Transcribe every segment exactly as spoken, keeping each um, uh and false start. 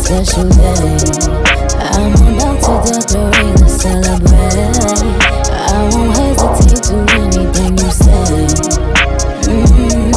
special day. I'm about to decorate, let's celebrate. I won't hesitate to anything you say. Mm-hmm.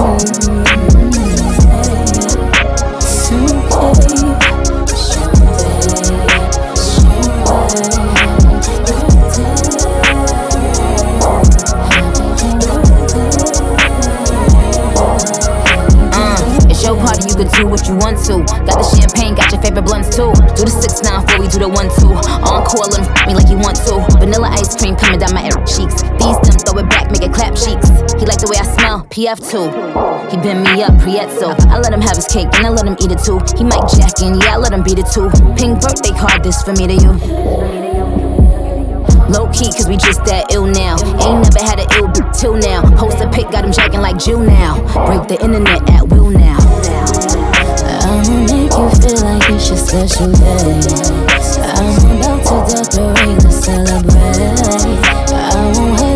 Your party, you can do what you want to. Got the champagne, got your favorite blunts too. Do the six nine before we do the one two. Encore, let him f me like he want to. Vanilla ice cream coming down my cheeks. These them, throw it back, make it clap cheeks. He like the way I smell, P F two. He bend me up, Prietzo. I let him have his cake, and I let him eat it too. He might jack in, yeah, I let him beat it too. Pink birthday card, this for me to you. Low key, cause we just that ill now. Ain't never had an ill b- till now. Post a pic, got him jacking like Jill now. Break the internet at will now. I'ma make you feel like it's your special day. I'm about to decorate, let's celebrate. I won't